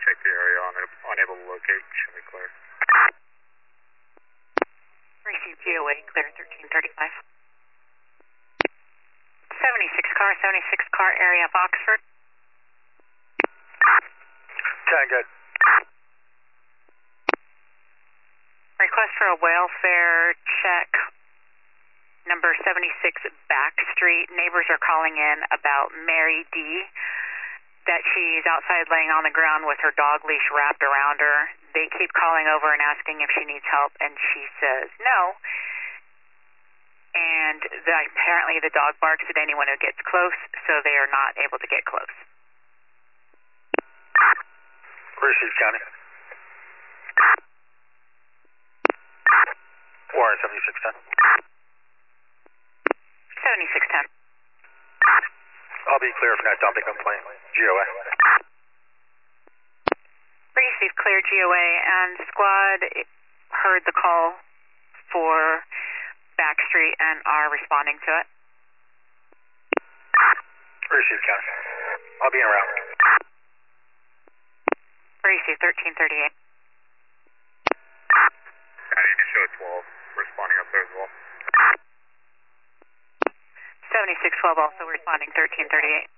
check the area, unable to locate. Should we clear? Received GOA, clear 1335. 76 car, area of Oxford. 10, good. Request for a welfare check, number 76 Back Street. Neighbors are calling in about Mary D. That she's outside laying on the ground with her dog leash wrapped around her. They keep calling over and asking if she needs help, and she says no. And apparently the dog barks at anyone who gets close, so they are not able to get close. Received, County. Warren 7610. 7610. I'll be clear for that dumping complaint. GOA. Received, clear GOA, and squad heard the call for Backstreet and are responding to it. Received, County. I'll be en route. Received, 1338. I need to show 12. Responding up there as well. 7612 also responding 1338.